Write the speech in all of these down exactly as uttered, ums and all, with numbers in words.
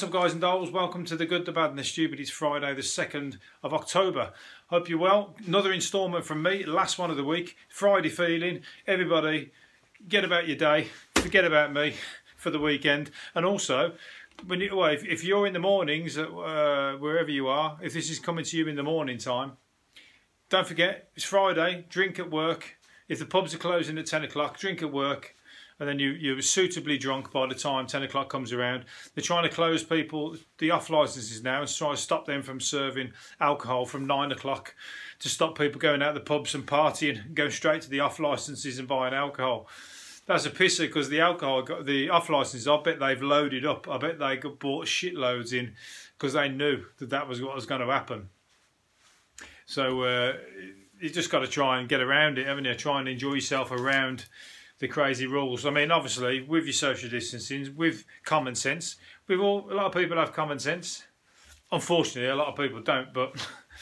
What's up, guys and dolls? Welcome to The Good, The Bad and The Stupid. It's Friday the second of October. Hope you're well. Another instalment from me, last one of the week. Friday feeling. Everybody, get about your day. Forget about me for the weekend. And also, when you, well, if, if you're in the mornings, uh, wherever you are, if this is coming to you in the morning time, don't forget, it's Friday, drink at work. If the pubs are closing at ten o'clock, drink at work. And then you, you're suitably drunk by the time ten o'clock comes around. They're trying to close people, the off licences now, and try to stop them from serving alcohol from nine o'clock to stop people going out the pubs and partying and going straight to the off licences and buying alcohol. That's a pisser because the alcohol, the off licences, I bet they've loaded up. I bet they got bought shitloads in because they knew that that was what was going to happen. So uh, you just got to try and get around it, haven't you? Try and enjoy yourself around the crazy rules. I mean, obviously, with your social distancing, with common sense, with all a lot of people have common sense. Unfortunately, a lot of people don't. But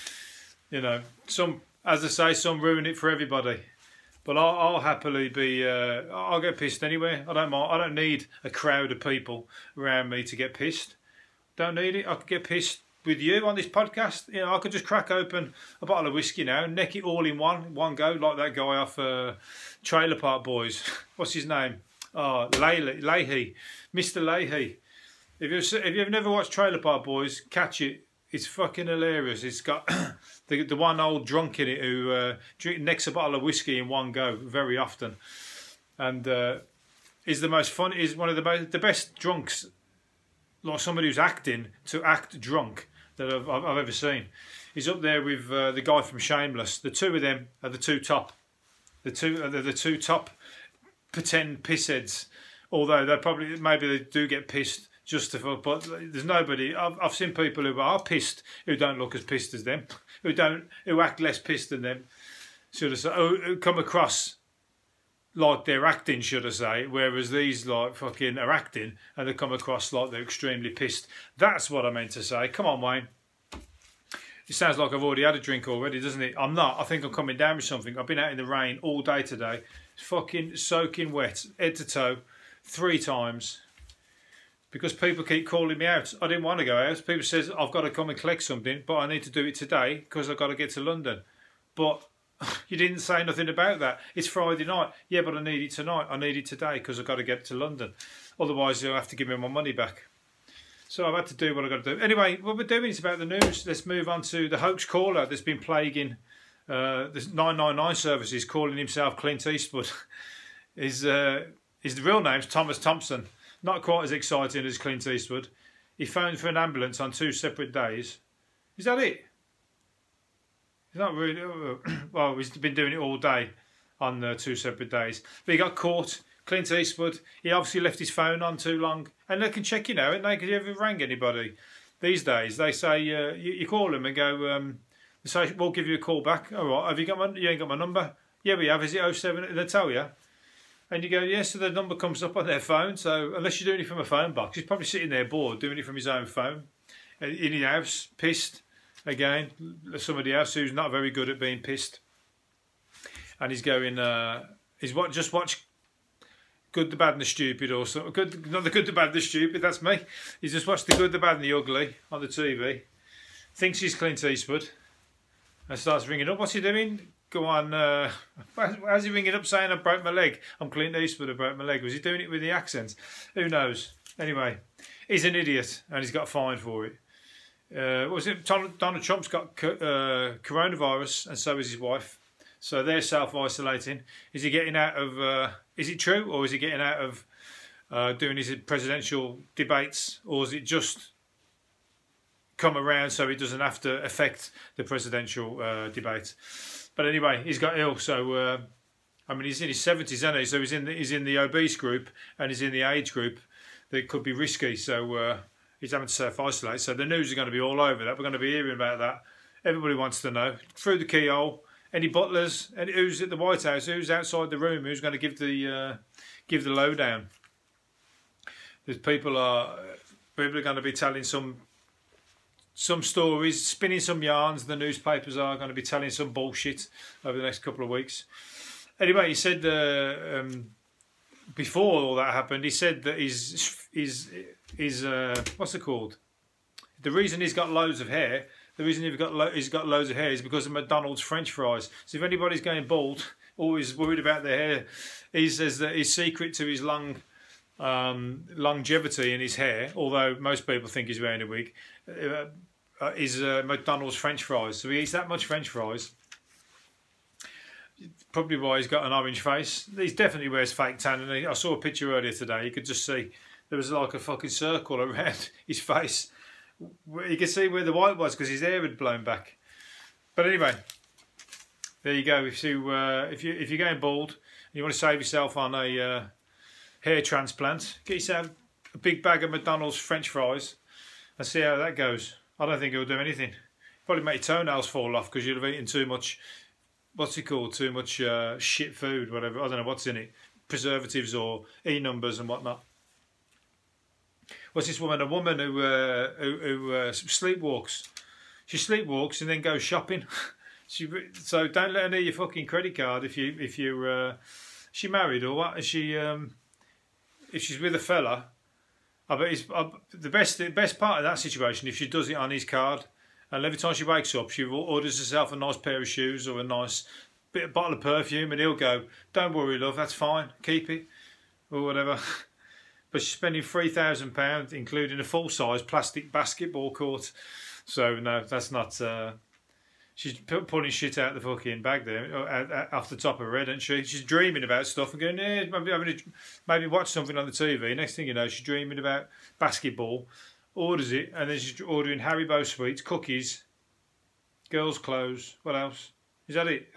you know, some, as I say, some ruin it for everybody. But I'll, I'll happily be. Uh, I'll get pissed anyway. I don't mind. I don't need a crowd of people around me to get pissed. Don't need it. I could get pissed with you on this podcast. You know, I could just crack open a bottle of whiskey now, neck it all in one one go, like that guy off uh, Trailer Park Boys. What's his name? Oh, Leahy, Leahy, Mister Leahy. If you've if you've never watched Trailer Park Boys, catch it. It's fucking hilarious. It's got the the one old drunk in it who uh, drink, necks a bottle of whiskey in one go very often, and uh, is the most fun. Is one of the most, the best drunks, like somebody who's acting to act drunk, that I've, I've ever seen. He's up there with uh, the guy from Shameless. The two of them are the two top. The two are the, the two top pretend pissheads. Although they probably maybe they do get pissed just to. But there's nobody. I've I've seen people who are pissed who don't look as pissed as them, who don't who act less pissed than them. Should I say? Who come across like they're acting, should I say, whereas these like fucking are acting and they come across like they're extremely pissed. That's what I meant to say. Come on, Wayne. It sounds like I've already had a drink already, doesn't it? I'm not. I think I'm coming down with something. I've been out in the rain all day today. It's fucking soaking wet, head to toe, three times. Because people keep calling me out. I didn't want to go out. People says I've got to come and collect something, but I need to do it today because I've got to get to London. But you didn't say nothing about that. It's Friday night. Yeah, but I need it tonight. I need it today because I've got to get to London. Otherwise, you'll have to give me my money back. So I've had to do what I've got to do. Anyway, what we're doing is about the news. Let's move on to the hoax caller that's been plaguing uh, the nine nine nine services, calling himself Clint Eastwood. his, uh, his real name's Thomas Thompson. Not quite as exciting as Clint Eastwood. He phoned for an ambulance on two separate days. Is that it? He's not really. Well, he's been doing it all day on uh, two separate days. But he got caught. Clint Eastwood. He obviously left his phone on too long, and they can check you now. And they can ever rang anybody these days. They say uh, you, you call them and go. Um, they say we'll give you a call back. All right. Have you got my? You ain't got my number. Yeah, we have. Is it oh seven? They tell you. And you go, yes, so the number comes up on their phone. So unless you're doing it from a phone box, he's probably sitting there bored, doing it from his own phone, in his house, pissed. Again, somebody else who's not very good at being pissed, and he's going. Uh, he's what? Just watch Good, the Bad, and the Stupid, or so. Good, not the Good, the Bad, and the Stupid. That's me. He's just watched the Good, the Bad, and the Ugly on the T V. Thinks he's Clint Eastwood, and starts ringing up. What's he doing? Go on. Uh, how's he ringing up saying I broke my leg? I'm Clint Eastwood. I broke my leg. Was he doing it with the accent? Who knows? Anyway, he's an idiot, and he's got fined for it. Uh, what was it? Donald Trump's got uh, coronavirus, and so is his wife. So they're self-isolating. Is he getting out of? Uh, is it true, or is he getting out of uh, doing his presidential debates, or is it just come around so he doesn't have to affect the presidential uh, debate? But anyway, he's got ill. So uh, I mean, he's in his seventies, isn't he? So he's in the, he's in the obese group, and he's in the age group that could be risky. So. Uh, He's having to self-isolate, so the news is going to be all over that. We're going to be hearing about that. Everybody wants to know. Through the keyhole, any butlers, any, who's at the White House, who's outside the room, who's going to give the uh, give the lowdown? There's people are people are going to be telling some some stories, spinning some yarns. The newspapers are going to be telling some bullshit over the next couple of weeks. Anyway, he said uh, um, before all that happened, he said that his his is uh, what's it called? The reason he's got loads of hair, the reason he's got lo he's got loads of hair is because of McDonald's French fries. So if anybody's going bald, always worried about their hair, he says that his secret to his long um, longevity in his hair, although most people think he's wearing a wig, uh, uh, is uh, McDonald's French fries. So he eats that much French fries. Probably why he's got an orange face. He definitely wears fake tan. And I saw a picture earlier today. You could just see there was like a fucking circle around his face. You could see where the white was because his hair had blown back. But anyway, there you go. If you uh, if you if you're going bald and you want to save yourself on a uh, hair transplant, get yourself a big bag of McDonald's French fries and see how that goes. I don't think it'll do anything. Probably make your toenails fall off because you'll have eaten too much. What's it called? Too much uh, shit food, whatever. I don't know what's in it. Preservatives or E numbers and whatnot. What's this woman? A woman who uh, who, who uh, sleepwalks. She sleepwalks and then goes shopping. she so don't let her need your fucking credit card if you if you uh, she married or what? Is she um, if she's with a fella? I bet it's I, the best the best part of that situation if she does it on his card. And every time she wakes up, she orders herself a nice pair of shoes or a nice bit of bottle of perfume, and he'll go, "Don't worry, love, that's fine. Keep it," or whatever. But she's spending three thousand pounds, including a full-size plastic basketball court. So no, that's not. Uh, she's pulling shit out the fucking bag there, off the top of her head, isn't she? She's dreaming about stuff and going, "Yeah, maybe having a, maybe watch something on the T V." Next thing you know, she's dreaming about basketball. Orders it, and then she's ordering Haribo sweets, cookies, girls' clothes. What else? Is that it?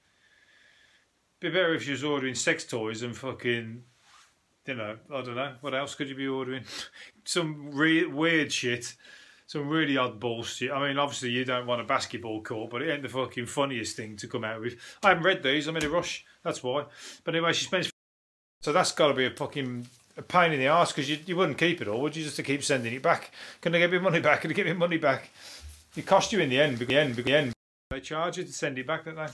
Be better if she was ordering sex toys and fucking, you know, I don't know. What else could you be ordering? Some re weird shit, some really odd bullshit. I mean, obviously you don't want a basketball court, but it ain't the fucking funniest thing to come out with. I haven't read these. I'm in a rush. That's why. But anyway, she spends. So that's got to be a fucking. A pain in the arse because you, you wouldn't keep it all, would you? Just to keep sending it back. Can I get my money back? Can I get my money back? It cost you in the end. Because the end, the end. They charge you to send it back, don't they?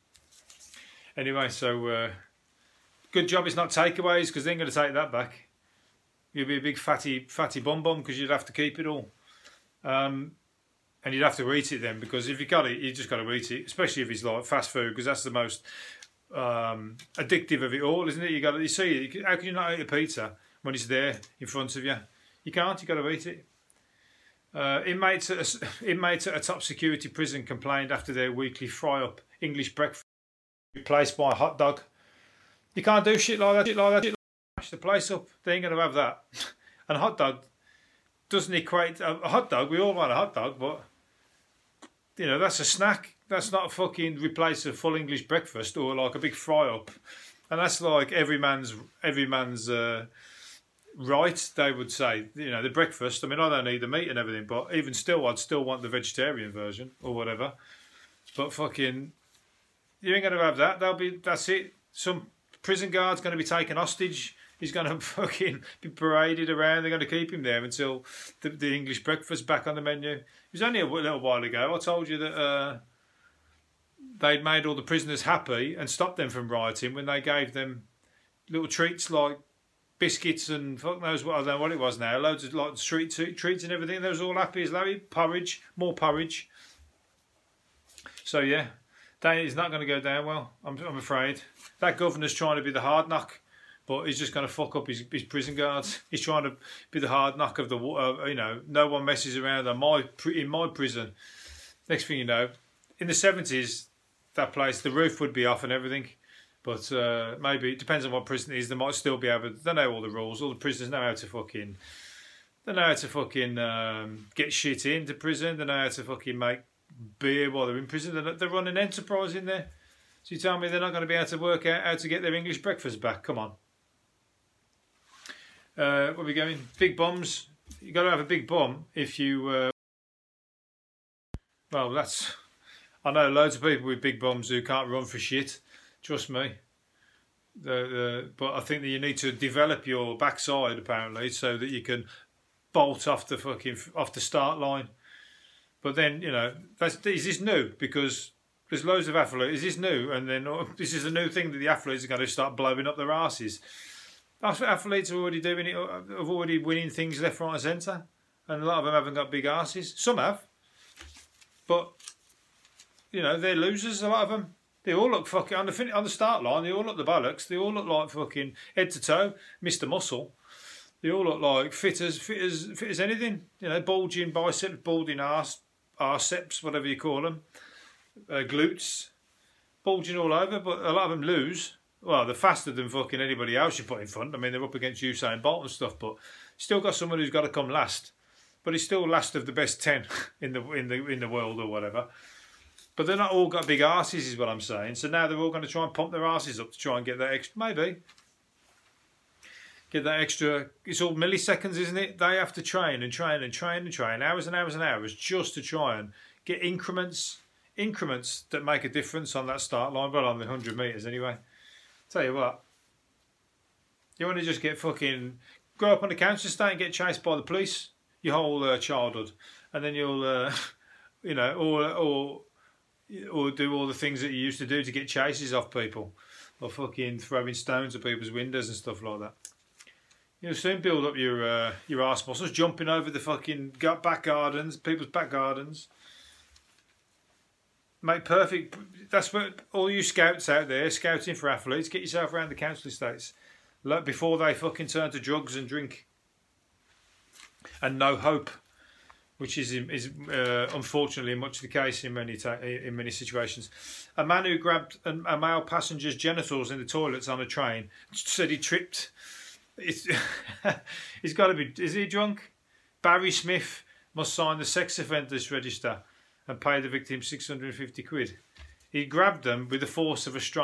Anyway, so uh, good job it's not takeaways because they ain't going to take that back. You'd be a big fatty, fatty bum bum because you'd have to keep it all, um, and you'd have to eat it then because if you got it, you just got to eat it. Especially if it's like fast food because that's the most. Um, addictive of it all, isn't it? You got to you see. How can you not eat a pizza when it's there in front of you? You can't. You got to eat it. Uh, inmates, at a, inmates at a top security prison complained after their weekly fry-up English breakfast replaced by a hot dog. You can't do shit like that. Shit like that. Shit like that. Smash the place up. They ain't gonna have that. And a hot dog doesn't equate. A, a hot dog. We all want a hot dog, but you know that's a snack. That's not a fucking replace a full English breakfast or like a big fry up, and that's like every man's every man's uh, right. They would say, you know, the breakfast. I mean, I don't eat the meat and everything, but even still, I'd still want the vegetarian version or whatever. But fucking, you ain't gonna have that. They'll be. That's it. Some prison guard's gonna be taken hostage. He's gonna fucking be paraded around. They're gonna keep him there until the, the English breakfast back on the menu. It was only a little while ago. I told you that. Uh, They'd made all the prisoners happy and stopped them from rioting when they gave them little treats like biscuits and fuck knows what, I don't know what it was now, loads of like street treats and everything. They was all happy as Larry. Porridge, more porridge. So yeah, that is not going to go down well, I'm, I'm afraid. That governor's trying to be the hard knock, but he's just going to fuck up his, his prison guards. He's trying to be the hard knock of the, uh, you know, no one messes around on my, in my prison. Next thing you know, in the seventies, that place, the roof would be off and everything. But uh, maybe, it depends on what prison it is, they might still be able to, they know all the rules, all the prisoners know how to fucking, they know how to fucking um, get shit into prison, they know how to fucking make beer while they're in prison, they're, they're running an enterprise in there. So you tell me they're not going to be able to work out how to get their English breakfast back, come on. Uh, where are we going? Big bums, you got to have a big bum if you, uh, well that's... I know loads of people with big bums who can't run for shit. Trust me. The, the, but I think that you need to develop your backside apparently so that you can bolt off the fucking off the start line. But then you know, that's is this new because there's loads of athletes. Is this new? And then oh, this is a new thing that the athletes are going to start blowing up their asses. Athletes are already doing it, are already winning things left, right and centre. And a lot of them haven't got big arses. Some have. But, you know, they're losers, a lot of them. They all look fucking, on the, on the start line, they all look the bollocks. They all look like fucking head to toe, Mister Muscle. They all look like fit as, fit as, fit as anything. You know, bulging biceps, bulging arse, arseps, whatever you call them. Uh, glutes. Bulging all over, but a lot of them lose. Well, they're faster than fucking anybody else you put in front. I mean, they're up against Usain Bolt and stuff, but still got someone who's got to come last. But he's still last of the best ten in the in the in the world or whatever. But they're not all got big arses, is what I'm saying. So now they're all going to try and pump their arses up to try and get that extra, maybe get that extra. It's all milliseconds, isn't it? They have to train and train and train and train, hours and hours and hours, just to try and get increments, increments that make a difference on that start line, but on the hundred meters anyway. Tell you what, you want to just get fucking grow up on the council estate and get chased by the police your whole uh, childhood, and then you'll, uh, you know, or or or do all the things that you used to do to get chases off people, or fucking throwing stones at people's windows and stuff like that. You'll soon build up your uh, your arse muscles, jumping over the fucking back gardens, people's back gardens. Make perfect. That's what all you scouts out there, scouting for athletes, get yourself around the council estates before they fucking turn to drugs and drink. And no hope, which is is uh, unfortunately much the case in many in many situations. A man who grabbed a, a male passenger's genitals in the toilets on a train said he tripped. It's, he's got to be. Is he drunk? Barry Smith must sign the sex offenders register and pay the victim six hundred fifty quid. He grabbed them with the force of a strong.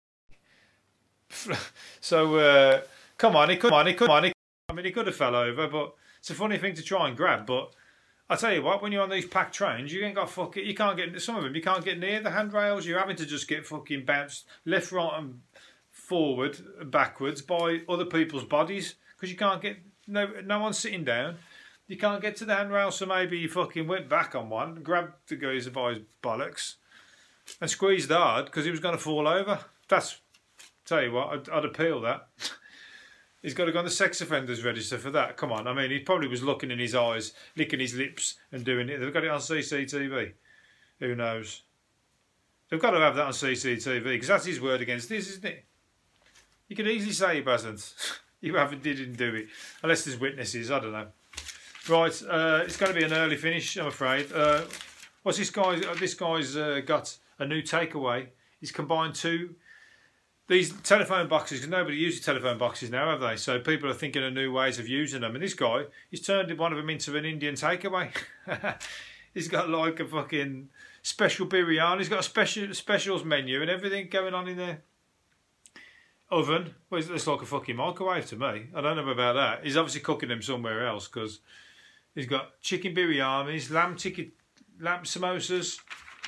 So uh, come on, he could, come on, he could, come on, he, I mean, he could have fell over, but it's a funny thing to try and grab. But I tell you what, when you're on these packed trains, you ain't got fucking. You can't get some of them. You can't get near the handrails. You're having to just get fucking bounced left, right, and forward, and backwards by other people's bodies because you can't get. No, no one's sitting down. You can't get to the handrail, so maybe you fucking went back on one, grabbed the geezer by his bollocks, and squeezed hard because he was going to fall over. That's, tell you what, I'd, I'd appeal that. He's got to go on the sex offenders register for that. Come on, I mean, he probably was looking in his eyes, licking his lips and doing it. They've got it on C C T V. Who knows? They've got to have that on C C T V because that's his word against this, isn't it? You could easily say he hasn't. You haven't, didn't do it. Unless there's witnesses, I don't know. Right, uh, it's going to be an early finish, I'm afraid. Uh, what's this guy? This guy's uh, got a new takeaway. He's combined two these telephone boxes because nobody uses telephone boxes now, have they? So people are thinking of new ways of using them. And this guy, he's turned one of them into an Indian takeaway. He's got like a fucking special biryani. He's got a special specials menu and everything going on in there. Oven. Well, it's like a fucking microwave to me. I don't know about that. He's obviously cooking them somewhere else because he's got chicken biryanis, lamb chicken, lamb samosas,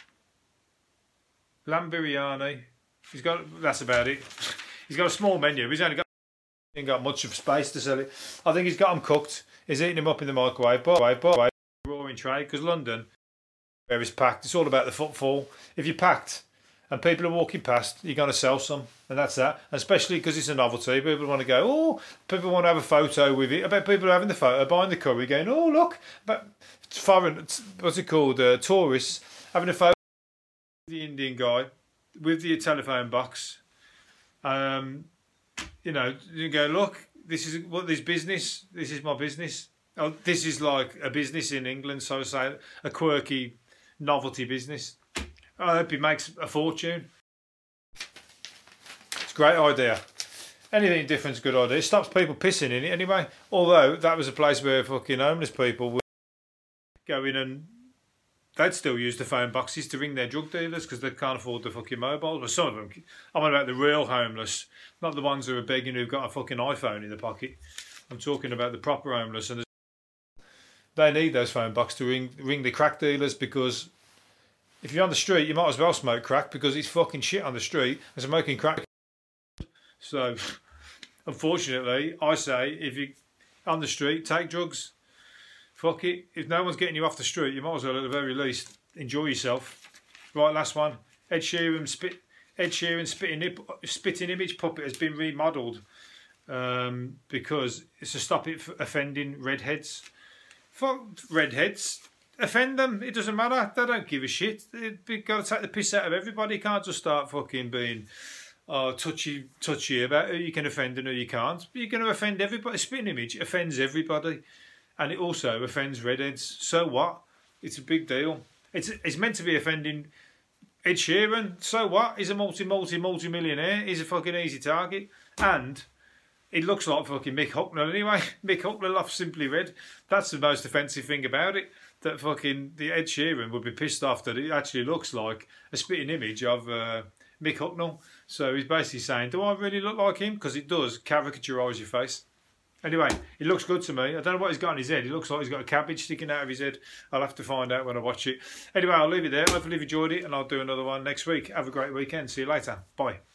lamb biryani. He's got. That's about it. He's got a small menu. He's only got. He ain't got much of space to sell it. I think he's got them cooked. He's eating them up in the microwave. But but roaring trade because London, where it's packed, it's all about the footfall. If you're packed and people are walking past, you're going to sell some, and that's that. And especially because it's a novelty, people want to go, oh, people want to have a photo with it. I bet people are having the photo, buying the curry, going, oh, look, but foreign, what's it called, uh, tourists, having a photo with the Indian guy with the telephone box. Um, you know, you go, look, this is what this business, this is my business. Oh, this is like a business in England, so to say, a quirky novelty business. I hope he makes a fortune. It's a great idea. Anything different is a good idea. It stops people pissing in it anyway. Although that was a place where fucking homeless people would go in and they'd still use the phone boxes to ring their drug dealers because they can't afford the fucking mobiles. But some of them, I'm about the real homeless, not the ones who are begging who've got a fucking iPhone in the pocket. I'm talking about the proper homeless, and they need those phone boxes to ring ring the crack dealers because if you're on the street, you might as well smoke crack because it's fucking shit on the street and smoking crack. So, unfortunately, I say if you're on the street, take drugs. Fuck it. If no one's getting you off the street, you might as well at the very least enjoy yourself. Right, last one. Ed Sheeran spit. Ed Sheeran spitting, spitting image puppet has been remodelled um, because it's to stop it offending redheads. Fuck redheads. Offend them. It doesn't matter. They don't give a shit. They've got to take the piss out of everybody. You can't just start fucking being uh, touchy, touchy about who you can offend and who you can't. You're going to offend everybody. Spitting image offends everybody. And it also offends redheads. So what? It's a big deal. It's it's meant to be offending Ed Sheeran. So what? He's a multi, multi, multi millionaire. He's a fucking easy target. And he looks like fucking Mick Hucknall anyway. Mick Hucknall off Simply Red. That's the most offensive thing about it. That fucking the Ed Sheeran would be pissed off that it actually looks like a spitting image of uh, Mick Hucknall. So he's basically saying, do I really look like him? Because it does caricaturise your face. Anyway, he looks good to me. I don't know what he's got on his head. He looks like he's got a cabbage sticking out of his head. I'll have to find out when I watch it. Anyway, I'll leave it there. Hopefully you've enjoyed it, and I'll do another one next week. Have a great weekend. See you later. Bye.